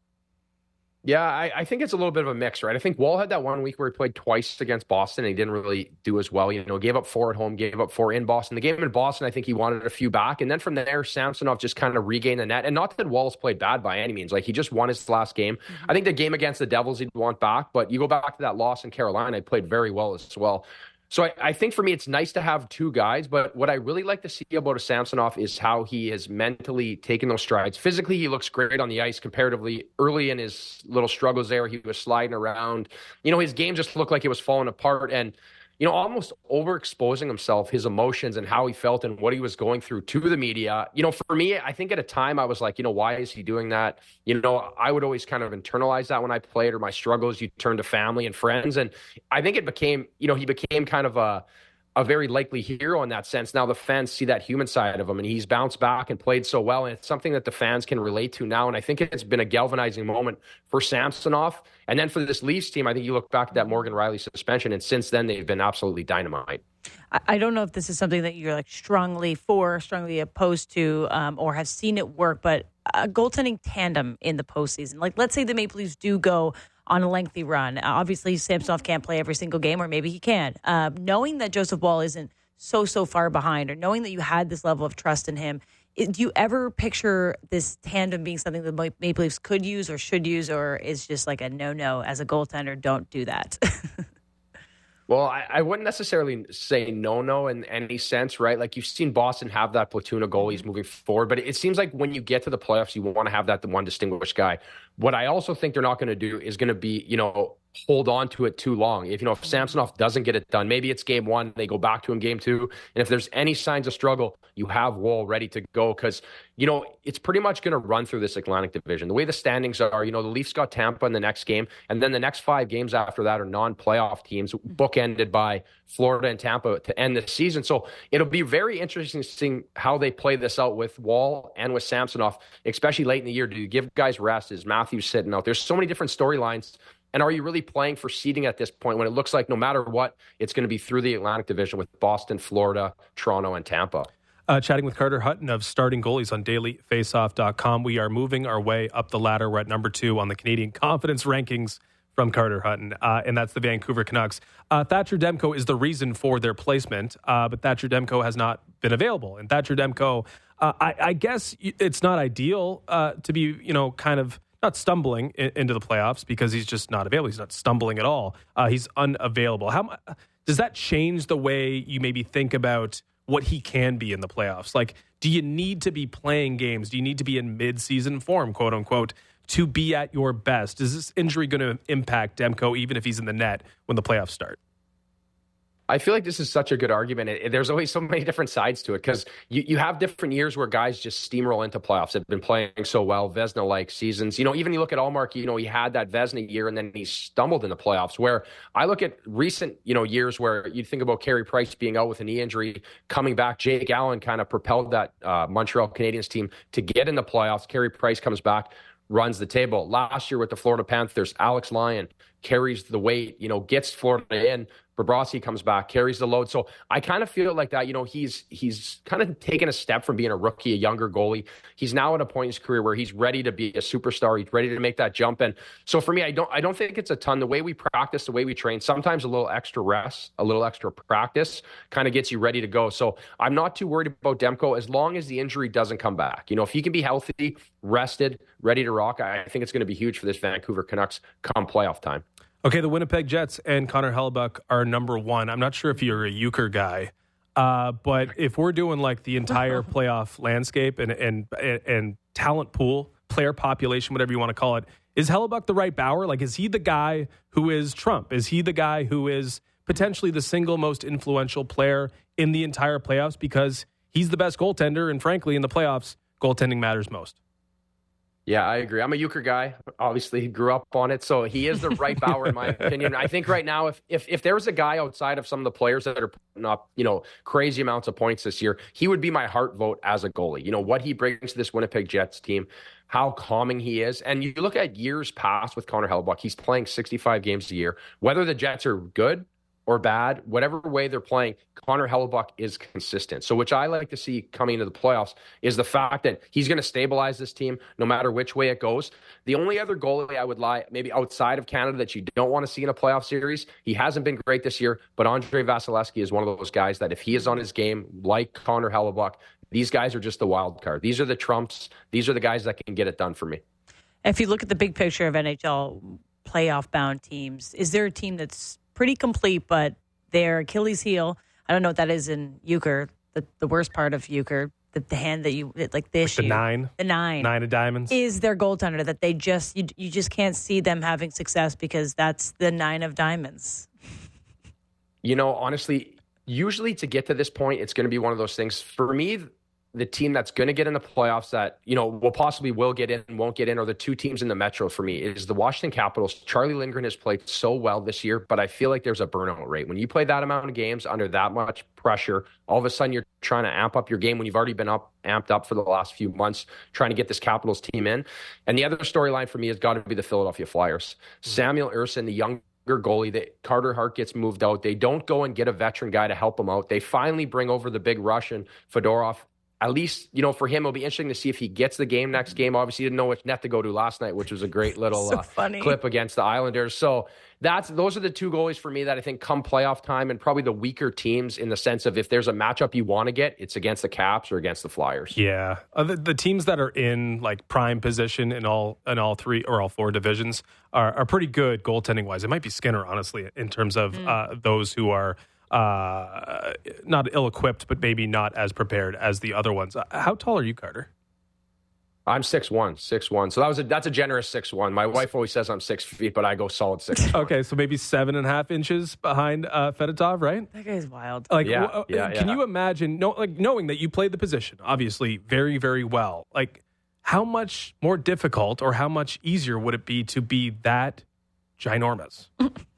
Yeah, I, I think it's a little bit of a mix, right? I think Wall had that one week where he played twice against Boston and he didn't really do as well. You know, gave up four at home, gave up four in Boston. The game in Boston, I think he wanted a few back. And then from there, Samsonov just kind of regained the net. And not that Wall's played bad by any means. Like, he just won his last game. Mm-hmm. I think the game against the Devils he'd want back. But you go back to that loss in Carolina, he played very well as well. So I, I think for me, it's nice to have two guys, but what I really like to see about a Samsonov is how he has mentally taken those strides. Physically, he looks great on the ice comparatively. Early in his little struggles there, he was sliding around. You know, his game just looked like it was falling apart, and you know, almost overexposing himself, his emotions and how he felt and what he was going through to the media. You know, for me, I think at a time I was like, you know, why is he doing that? You know, I would always kind of internalize that when I played, or my struggles, you turn to family and friends. And I think it became, you know, he became kind of a, a very likely hero in that sense. Now the fans see that human side of him, and he's bounced back and played so well. And it's something that the fans can relate to now. And I think it's been a galvanizing moment for Samsonov. And then for this Leafs team, I think you look back at that Morgan Rielly suspension, and since then they've been absolutely dynamite. I don't know if this is something that you're like strongly for, strongly opposed to, um, or have seen it work, but a goaltending tandem in the postseason. Like, let's say the Maple Leafs do go on a lengthy run. Uh, obviously, Samsonov can't play every single game, or maybe he can. Uh, knowing that Joseph Woll isn't so, so far behind, or knowing that you had this level of trust in him, it, do you ever picture this tandem being something that Maple Leafs could use or should use, or is just like a no-no as a goaltender, don't do that? Well, I, I wouldn't necessarily say no-no in any sense, right? Like, you've seen Boston have that platoon of goalies moving forward, but it seems like when you get to the playoffs, you want to have that the one distinguished guy. What I also think they're not going to do is going to be, you know, hold on to it too long. If, you know, if Samsonov doesn't get it done, maybe it's game one, they go back to him game two. And if there's any signs of struggle, you have Woll ready to go, because, you know, it's pretty much going to run through this Atlantic Division. The way the standings are, you know, the Leafs got Tampa in the next game, and then the next five games after that are non-playoff teams, bookended by Florida and Tampa to end the season. So it'll be very interesting to see how they play this out with Woll and with Samsonov, especially late in the year. Do you give guys rest? Is Matthews sitting out? There's so many different storylines. And are you really playing for seeding at this point when it looks like no matter what, it's going to be through the Atlantic Division with Boston, Florida, Toronto, and Tampa? Uh, chatting with Carter Hutton of Starting Goalies on daily faceoff dot com. We are moving our way up the ladder. We're at number two on the Canadian confidence rankings from Carter Hutton, uh, and that's the Vancouver Canucks. Uh, Thatcher Demko is the reason for their placement, uh, but Thatcher Demko has not been available. And Thatcher Demko, uh, I, I guess it's not ideal uh, to be, you know, kind of not stumbling in, into the playoffs because he's just not available. He's not stumbling at all. Uh, he's unavailable. How does that change the way you maybe think about what he can be in the playoffs? Like, do you need to be playing games? Do you need to be in mid-season form, quote unquote, to be at your best? Is this injury going to impact Demko even if he's in the net when the playoffs start? I feel like this is such a good argument. It, there's always so many different sides to it, because you, you have different years where guys just steamroll into playoffs. They've been playing so well, Vezina-like seasons. You know, even you look at Allmark, you know, he had that Vezina year and then he stumbled in the playoffs, where I look at recent, you know, years where you think about Carey Price being out with a knee injury, coming back. Jake Allen kind of propelled that uh, Montreal Canadiens team to get in the playoffs. Carey Price comes back, runs the table. Last year with the Florida Panthers, Alex Lyon carries the weight, you know, gets Florida in. Bobrovsky comes back, carries the load. So I kind of feel like that, you know, he's he's kind of taken a step from being a rookie, a younger goalie. He's now at a point in his career where he's ready to be a superstar. He's ready to make that jump. And so for me, I don't I don't think it's a ton. The way we practice, the way we train, sometimes a little extra rest, a little extra practice kind of gets you ready to go. So I'm not too worried about Demko as long as the injury doesn't come back. You know, if he can be healthy, rested, ready to rock, I think it's going to be huge for this Vancouver Canucks come playoff time. Okay, the Winnipeg Jets and Connor Hellebuyck are number one. I'm not sure if you're a euchre guy, uh, but if we're doing like the entire playoff landscape and, and and and talent pool, player population, whatever you want to call it, is Hellebuyck the right Bauer? Like, is he the guy who is Trump? Is he the guy who is potentially the single most influential player in the entire playoffs because he's the best goaltender, and frankly, in the playoffs, goaltending matters most? Yeah, I agree. I'm a euchre guy. Obviously, he grew up on it, so he is the right Bauer in my opinion. I think right now, if if if there was a guy outside of some of the players that are putting up, you know, crazy amounts of points this year, he would be my heart vote as a goalie. You know, what he brings to this Winnipeg Jets team, how calming he is. And you look at years past with Connor Hellebuyck, he's playing sixty-five games a year. Whether the Jets are good or bad, whatever way they're playing, Connor Hellebuyck is consistent. So which I like to see coming into the playoffs is the fact that he's going to stabilize this team no matter which way it goes. The only other goalie I would lie, maybe outside of Canada, that you don't want to see in a playoff series, he hasn't been great this year, but Andre Vasilevsky is one of those guys that if he is on his game, like Connor Hellebuyck, these guys are just the wild card. These are the trumps. These are the guys that can get it done for me. If you look at the big picture of N H L playoff-bound teams, is there a team that's pretty complete, but their Achilles heel, I don't know what that is in euchre, the, the worst part of euchre, the, the hand that you, like the issue. The nine. The nine. Nine of diamonds. Is their goaltender that they just, you, you just can't see them having success because that's the nine of diamonds. You know, honestly, usually to get to this point, it's going to be one of those things. For me, the team that's going to get in the playoffs that, you know, will possibly will get in and won't get in are the two teams in the Metro for me. It is the Washington Capitals. Charlie Lindgren has played so well this year, but I feel like there's a burnout rate. When you play that amount of games under that much pressure, all of a sudden you're trying to amp up your game when you've already been up amped up for the last few months trying to get this Capitals team in. And the other storyline for me has got to be the Philadelphia Flyers. Mm-hmm. Samuel Ersson, the young goalie, that Carter Hart gets moved out. They don't go and get a veteran guy to help him out. They finally bring over the big Russian, Fedorov. At least, you know, for him, it'll be interesting to see if he gets the game next game. Obviously, he didn't know which net to go to last night, which was a great little so uh, clip against the Islanders. So that's those are the two goalies for me that I think come playoff time and probably the weaker teams in the sense of if there's a matchup you want to get, it's against the Caps or against the Flyers. Yeah. Uh, the, the teams that are in like prime position in all in all three or all four divisions are, are pretty good goaltending wise. It might be Skinner, honestly, in terms of mm. uh, those who are uh not ill-equipped but maybe not as prepared as the other ones. How tall are you, Carter? I'm six one, six one. So that was a, that's a generous six one. My wife always says I'm six feet, but I go solid six. Okay, so maybe seven and a half inches behind uh, Fedotov, right? That guy's wild. Like, yeah, w- yeah, can yeah. you imagine? No, like knowing that you played the position, obviously, very, very well. Like, how much more difficult or how much easier would it be to be that ginormous?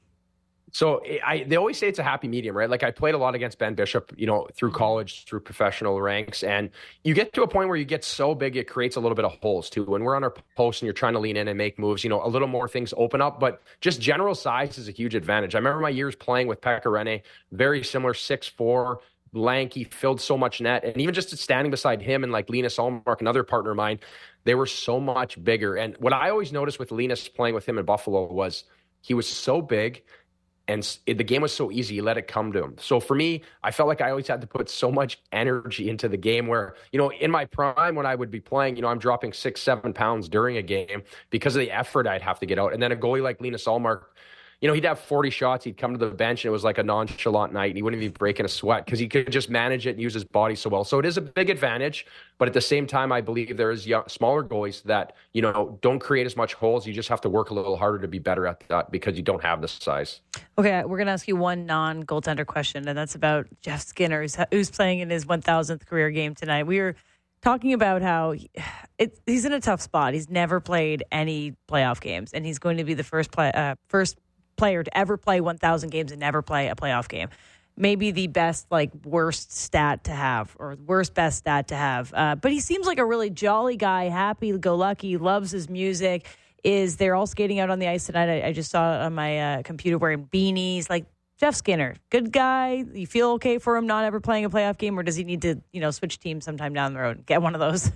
So I, they always say it's a happy medium, right? Like I played a lot against Ben Bishop, you know, through college, through professional ranks. And you get to a point where you get so big, it creates a little bit of holes too. When we're on our post and you're trying to lean in and make moves, you know, a little more things open up, but just general size is a huge advantage. I remember my years playing with Pekka Rinne, very similar, six four, lanky, filled so much net. And even just standing beside him and like Linus Ullmark, another partner of mine, they were so much bigger. And what I always noticed with Linus playing with him in Buffalo was he was so big, and it, the game was so easy, you let it come to him. So for me, I felt like I always had to put so much energy into the game where, you know, in my prime when I would be playing, you know, I'm dropping six, seven pounds during a game because of the effort I'd have to get out. And then a goalie like Linus Ullmark, you know, he'd have forty shots. He'd come to the bench and it was like a nonchalant night and he wouldn't be breaking a sweat because he could just manage it and use his body so well. So it is a big advantage. But at the same time, I believe there is young, smaller goalies that, you know, don't create as much holes. You just have to work a little harder to be better at that because you don't have the size. Okay, we're going to ask you one non-goaltender question, and that's about Jeff Skinner, who's, who's playing in his one thousandth career game tonight. We were talking about how it, he's in a tough spot. He's never played any playoff games, and he's going to be the first play, uh, first player to ever play one thousand games and never play a playoff game. Maybe the best, like, worst stat to have, or worst best stat to have. Uh, but he seems like a really jolly guy, happy-go-lucky, loves his music. is they're all skating out on the ice tonight. I, I just saw it on my uh, computer wearing beanies. Like, Jeff Skinner, good guy. You feel okay for him not ever playing a playoff game, or does he need to, you know, switch teams sometime down the road and get one of those?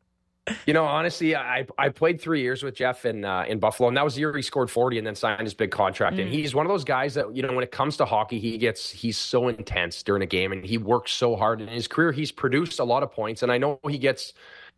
You know, honestly, I I played three years with Jeff in uh, in Buffalo, and that was the year he scored forty and then signed his big contract. Mm. And he's one of those guys that, you know, when it comes to hockey, he gets he's so intense during a game, and he works so hard. In his career, he's produced a lot of points, and I know he gets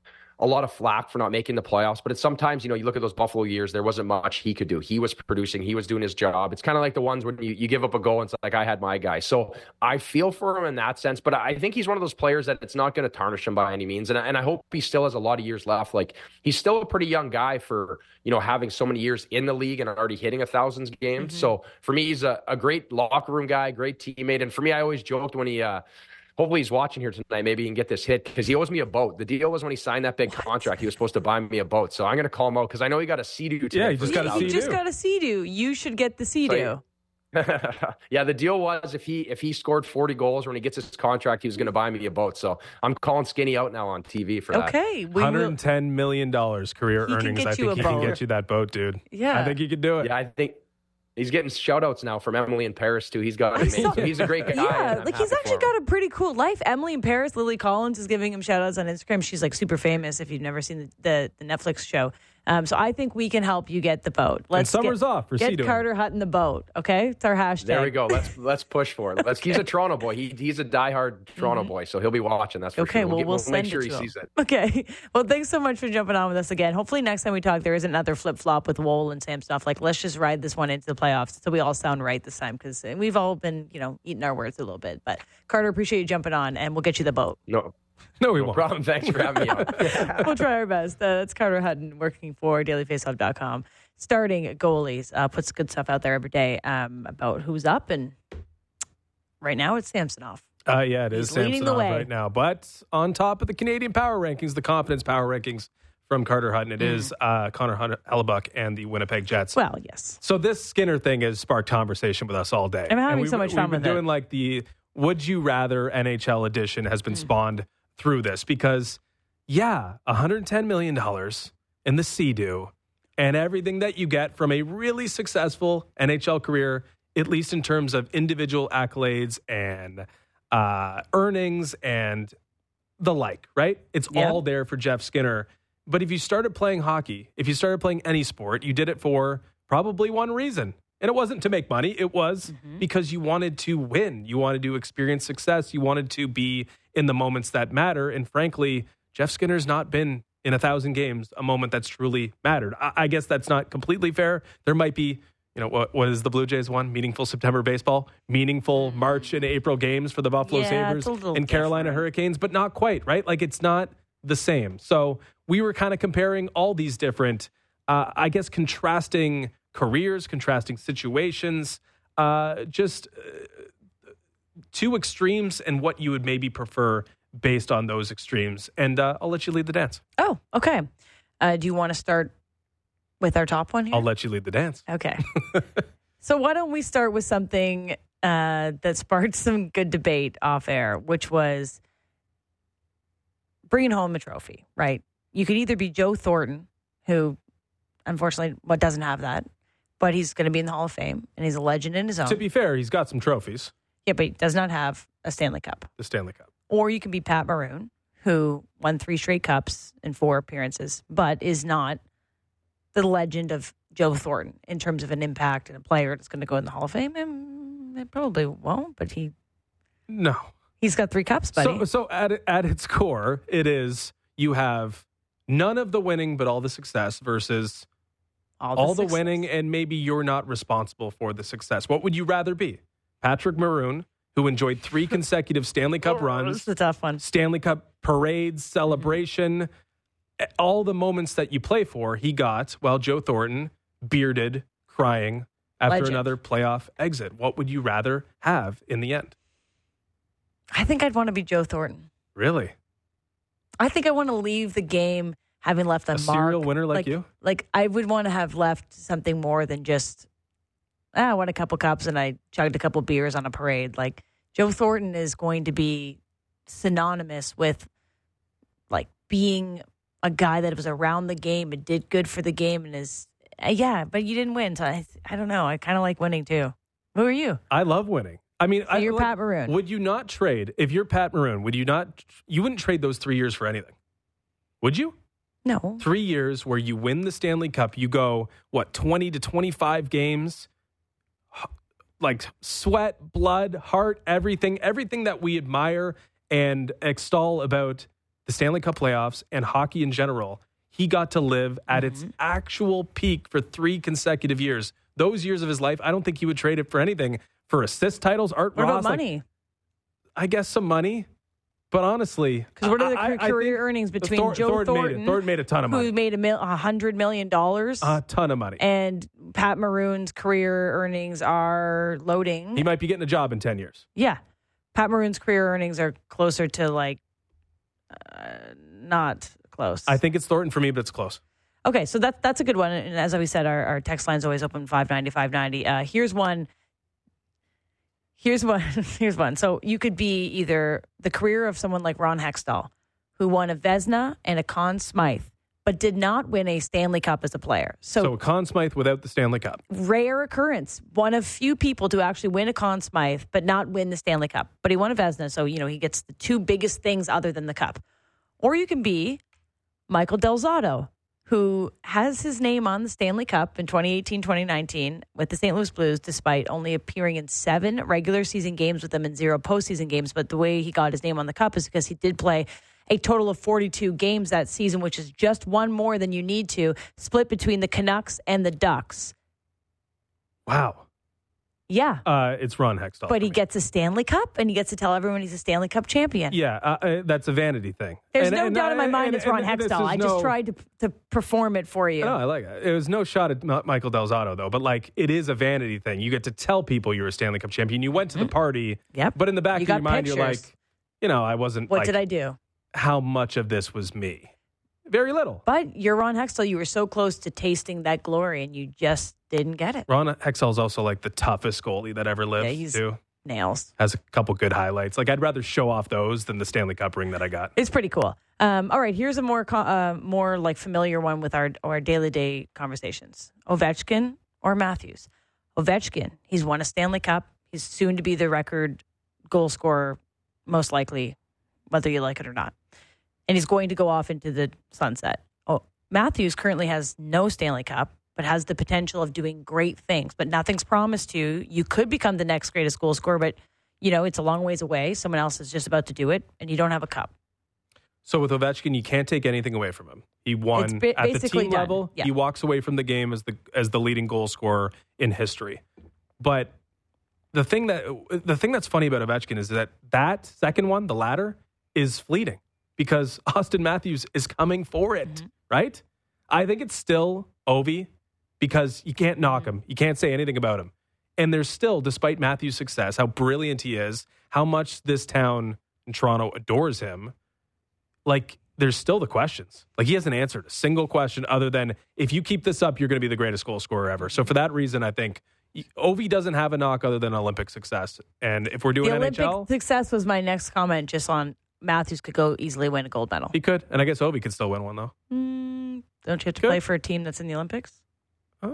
a lot of flack for not making the playoffs, but it's sometimes, you know, you look at those Buffalo years, there wasn't much he could do. He was producing, he was doing his job. It's kind of like the ones when you, you give up a goal and it's like, I had my guy. So I feel for him in that sense, but I think he's one of those players that it's not going to tarnish him by any means. And, and I hope he still has a lot of years left. Like, he's still a pretty young guy for, you know, having so many years in the league and already hitting a thousands games. Mm-hmm. So for me, he's a, a great locker room guy, great teammate. And for me, I always joked when he, uh, hopefully he's watching here tonight. Maybe he can get this hit because he owes me a boat. The deal was when he signed that big what? contract, he was supposed to buy me a boat. So I'm going to call him out because I know he got a Sea-Doo today. Yeah, he just got a Sea-Doo. You just got a Sea-Doo. You should get the Sea-Doo. So, yeah, the deal was if he if he scored forty goals when he gets his contract, he was going to buy me a boat. So I'm calling Skinny out now on T V for that. Okay. one hundred ten million dollars career he earnings. I think he boat. can get you that boat, dude. Yeah. I think he could do it. Yeah, I think he's getting shout-outs now from Emily in Paris, too. He's got it made. So he's a great guy. Yeah, like he's actually got a pretty cool life. Emily in Paris, Lily Collins is giving him shout-outs on Instagram. She's like super famous if you've never seen the, the, the Netflix show. Um, so I think we can help you get the boat. Let's and summer's get, off for Get Sea-Doo. Carter Hutton the boat, okay? It's our hashtag. There we go. Let's let's push for it. Let's, he's a Toronto boy. He He's a diehard Toronto mm-hmm. boy, so he'll be watching. That's for okay, sure. Well, we'll, we'll, we'll send make sure it he to sees him. it. Okay. Well, thanks so much for jumping on with us again. Hopefully next time we talk, there isn't another flip-flop with Woll and Sam stuff. Like, let's just ride this one into the playoffs so we all sound right this time because we've all been, you know, eating our words a little bit. But, Carter, appreciate you jumping on, and we'll get you the boat. No. No, we no won't. problem. Thanks for having me on. We'll try our best. Uh, that's Carter Hutton working for daily faceoff dot com. Starting goalies, uh, puts good stuff out there every day um, about who's up. And right now it's Samsonov. Uh, yeah, it is He's leading the Samsonov way. right now. But on top of the Canadian power rankings, the confidence power rankings from Carter Hutton, it mm. is uh, Connor Hellebuck and the Winnipeg Jets. Well, yes. So this Skinner thing has sparked conversation with us all day. I'm having and so we, much fun we've with been it. doing like the Would You Rather N H L edition has been mm. spawned through this because, yeah, one hundred ten million dollars in the Sea-Doo and everything that you get from a really successful N H L career, at least in terms of individual accolades and uh, earnings and the like, right? It's yep. all there for Jeff Skinner. But if you started playing hockey, if you started playing any sport, you did it for probably one reason. And it wasn't to make money. It was mm-hmm. because you wanted to win. You wanted to experience success. You wanted to be in the moments that matter. And frankly, Jeff Skinner's not been in a thousand games a moment that's truly mattered. I, I guess that's not completely fair. There might be, you know, what, what is the Blue Jays one? Meaningful September baseball, meaningful March and April games for the Buffalo yeah, Sabres and Carolina different. Hurricanes, but not quite, right? Like it's not the same. So we were kind of comparing all these different, uh, I guess, contrasting careers, contrasting situations, uh, just uh, two extremes and what you would maybe prefer based on those extremes. And uh, I'll let you lead the dance. Oh, okay. Uh, do you want to start with our top one here? I'll let you lead the dance. Okay. So why don't we start with something uh, that sparked some good debate off air, which was bringing home a trophy, right? You could either be Joe Thornton, who unfortunately what doesn't have that, but he's going to be in the Hall of Fame, and he's a legend in his own. To be fair, he's got some trophies. Yeah, but he does not have a Stanley Cup. The Stanley Cup. Or you can be Pat Maroon, who won three straight cups in four appearances, but is not the legend of Joe Thornton in terms of an impact and a player that's going to go in the Hall of Fame. And it probably won't, but he no, he's got three cups, buddy. So, so at at its core, it is you have none of the winning, but all the success versus all the, all the success. winning, and maybe you're not responsible for the success. What would you rather be? Patrick Maroon, who enjoyed three consecutive Stanley Cup oh, runs. It's a tough one. Stanley Cup parades, celebration, mm-hmm. all the moments that you play for, he got, while Joe Thornton, bearded, crying after Legend. another playoff exit. What would you rather have in the end? I think I'd want to be Joe Thornton. Really? I think I want to leave the game having left a, a mark. serial winner like, like you? Like, I would want to have left something more than just, ah, I won a couple cups and I chugged a couple beers on a parade. Like, Joe Thornton is going to be synonymous with, like, being a guy that was around the game and did good for the game and is Uh, yeah, but you didn't win, so I, I don't know. I kind of like winning too. Who are you? I love winning. I mean, So I, you're like, Pat Maroon. Would you not trade if you're Pat Maroon? Would you not? You wouldn't trade those three years for anything, would you? No. Three years where you win the Stanley Cup, you go what twenty to twenty-five games, like sweat, blood, heart, everything, everything that we admire and extol about the Stanley Cup playoffs and hockey in general. He got to live at its actual peak for three consecutive years. Those years of his life, I don't think he would trade it for anything. For assist titles, Art What Ross, about money? like, I guess some money. But honestly, Because what are the I- I career think earnings between Thor- Joe Thornton Thornton, made, it. Thornton made a ton of money. who made a mil- a hundred million dollars, A ton of money. and Pat Maroon's career earnings are loading. He might be getting a job in ten years. Yeah, Pat Maroon's career earnings are closer to like uh, not close. I think it's Thornton for me, but it's close. Okay, so that's that's a good one. And as we said, our, our text line's always open five ninety, five ninety. Uh, here's one. Here's one. Here's one. So you could be either the career of someone like Ron Hextall, who won a Vezina and a Conn Smythe, but did not win a Stanley Cup as a player. So, So Conn Smythe without the Stanley Cup. rare occurrence. One of few people to actually win a Conn Smythe, but not win the Stanley Cup. But he won a Vezina, so you know he gets the two biggest things other than the cup. Or you can be Michael Del Zotto, who has his name on the Stanley Cup in twenty eighteen twenty nineteen with the Saint Louis Blues, despite only appearing in seven regular season games with them and zero postseason games. But the way he got his name on the cup is because he did play a total of forty-two games that season, which is just one more than you need to, split between the Canucks and the Ducks. Wow. Yeah. Uh, it's Ron Hextall. But he for me. gets a Stanley Cup, and he gets to tell everyone he's a Stanley Cup champion. Yeah, uh, uh, that's a vanity thing. There's And- no and- doubt in my and- mind and- it's Ron and this Hextall. is I just no- tried to to perform it for you. No, I like it. It was no shot at Ma- Michael Del Zotto, though. But, like, it is a vanity thing. You get to tell people you're a Stanley Cup champion. You went to the party. Yep. But in the back You of your got mind, you're like, pictures. you know, I wasn't, What like, did I do? how much of this was me? Very little. But you're Ron Hextall. You were so close to tasting that glory, and you just didn't get it. Ron Hextall's also, like, the toughest goalie that ever lived, Yeah, he's- too. Nails. Has a couple good highlights. Like, I'd rather show off those than the Stanley Cup ring that I got. It's pretty cool. Um, all right, here's a more co- uh, more like familiar one with our our daily day conversations: Ovechkin or Matthews. Ovechkin, he's won a Stanley Cup. He's soon to be the record goal scorer, most likely, whether you like it or not. And he's going to go off into the sunset. Oh, Matthews currently has no Stanley Cup, but has the potential of doing great things. But nothing's promised to you. You could become the next greatest goal scorer, but you know it's a long ways away. Someone else is just about to do it, and you don't have a cup. So with Ovechkin, you can't take anything away from him. He It's won ba- at the basically team done. level. Yeah. He walks away from the game as the as the leading goal scorer in history. But the thing that the thing that's funny about Ovechkin is that that second one, the latter, is fleeting because Austin Matthews is coming for it. Mm-hmm. Right? I think it's still Ovi because you can't knock Mm-hmm. him. You can't say anything about him. And there's still, despite Matthews' success, how brilliant he is, how much this town in Toronto adores him. Like, there's still the questions. Like, he hasn't answered a single question other than, if you keep this up, you're going to be the greatest goal scorer ever. So for that reason, I think Ovi doesn't have a knock other than Olympic success. And if we're doing The N H L, Olympic success was my next comment, just on Matthews could go easily win a gold medal. he could. And I guess Ovi could still win one, though. Mm, don't you have to Good. play for a team that's in the Olympics? Uh,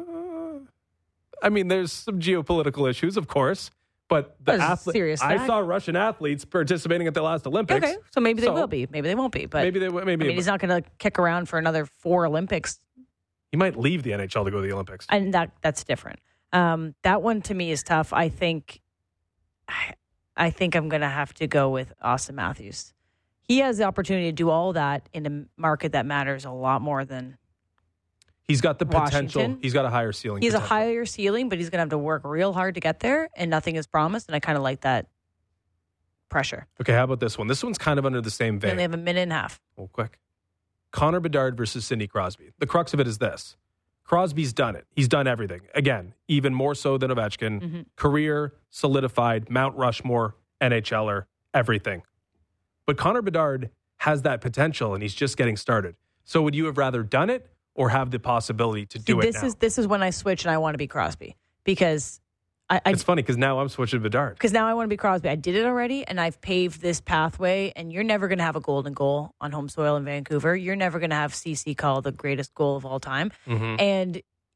I mean, there's some geopolitical issues, of course. But the That's a athlete, serious I fact. saw Russian athletes participating at the last Olympics. Okay, so maybe they So, will be. Maybe they won't be. But Maybe they. Maybe I mean, he's not going to kick around for another four Olympics, he might leave the N H L to go to the Olympics. and that that's different. Um, that one to me is tough. I think, I, I think I'm going to have to go with Austin Matthews. He has the opportunity to do all that in a market that matters a lot more than He's got the potential. Washington. He's got a higher ceiling. he has a potential. higher ceiling, but he's going to have to work real hard to get there, and nothing is promised. And I kind of like that pressure. Okay, how about this one? This one's kind of under the same We vein. only have a minute and a half. Real quick. Connor Bedard versus Sidney Crosby. The crux of it is this. Crosby's done it. He's done everything. Again, even more so than Ovechkin. Mm-hmm. Career, solidified, Mount Rushmore, NHLer, everything. But Connor Bedard has that potential, and he's just getting started. So would you have rather done it or have the possibility to do See, it this now? is this is when I switch and I want to be Crosby because I, I It's funny because now I'm switching to Bedard. because now I want to be Crosby. I did it already, and I've paved this pathway. And you're never going to have a golden goal on home soil in Vancouver. You're never going to have C C call the greatest goal of all time. Mm-hmm. And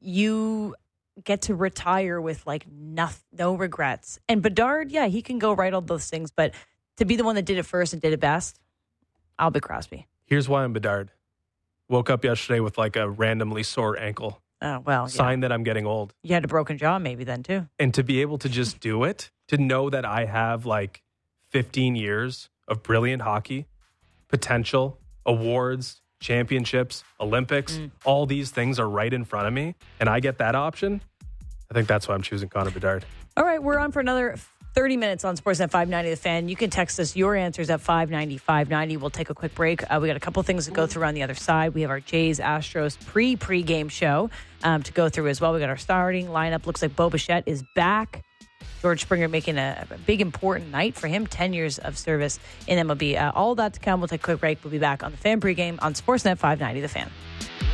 you get to retire with like no, no regrets. And Bedard, yeah, he can go right all those things, but to be the one that did it first and did it best, I'll be Crosby. Here's why I'm Bedard. Woke up yesterday with like a randomly sore ankle. Oh, well, Sign yeah. that I'm getting old. You had a broken jaw maybe then too. And to be able to just do it, to know that I have like fifteen years of brilliant hockey, potential, awards, championships, Olympics, mm. all these things are right in front of me, and I get that option, I think that's why I'm choosing Connor Bedard. All right, we're on for another thirty minutes on Sportsnet five ninety The Fan. You can text us your answers at five ninety, five ninety. We'll take a quick break. Uh, we got a couple things to go through on the other side. We have our Jays Astros pre pre-game show um, to go through as well. We got our starting lineup. Looks like Bo Bichette is back. George Springer making a, a big, important night for him. ten years of service in M L B. Uh, all that to come. We'll take a quick break. We'll be back on the Fan pregame on Sportsnet five ninety The Fan.